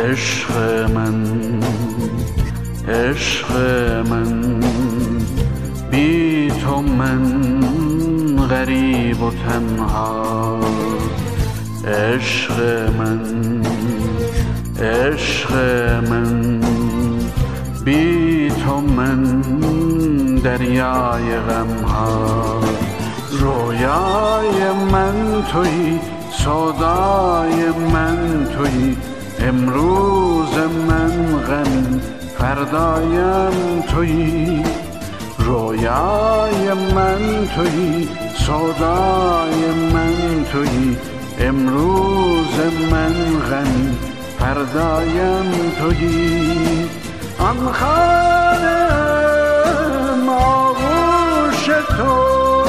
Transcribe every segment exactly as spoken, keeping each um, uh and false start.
عشق من عشق من بی تو من غریب و تنها. عشق من عشق من بی تو من دریای غم ها. رویای من تویی، سودای من تویی، امروز من غم فردایم تویی. رویای من تویی، سودای من تویی، امروز من غم فردایم تویی. آن خانم آغوش تو،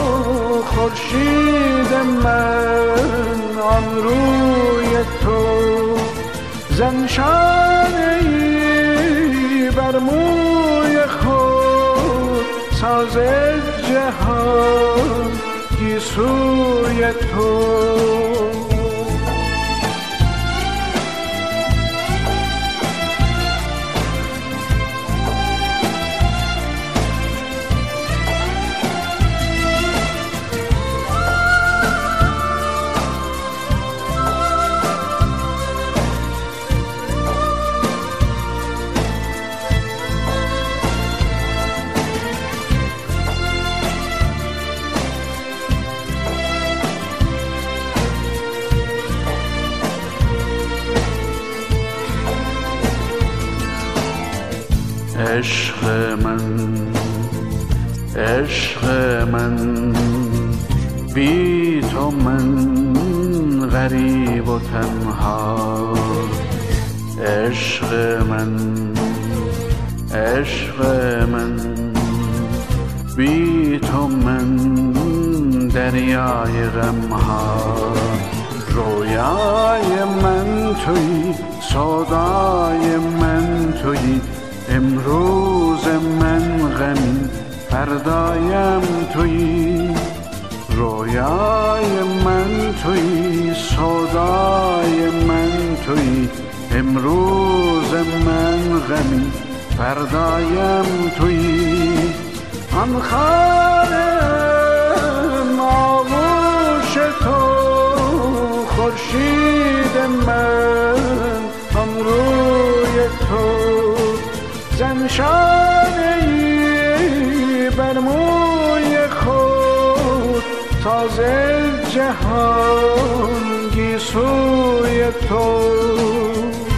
خورشید من آن روی تو، زنشانه ای بر موی خود، ساز جهان گیسوی تو. عشق من عشق من بی تو من غریب و تنها. عشق من عشق من بی تو من دریای غم ها. رویای من تویی، سودای من تویی، امروز من غم فردایم تویی. رویای من تویی، سودای من تویی، امروز من غم فردایم تویی. آن خانم آغوش تو، خورشید من آن روی تو، زنشانه ای بر موی خود، تاز جهان گیسوی تو.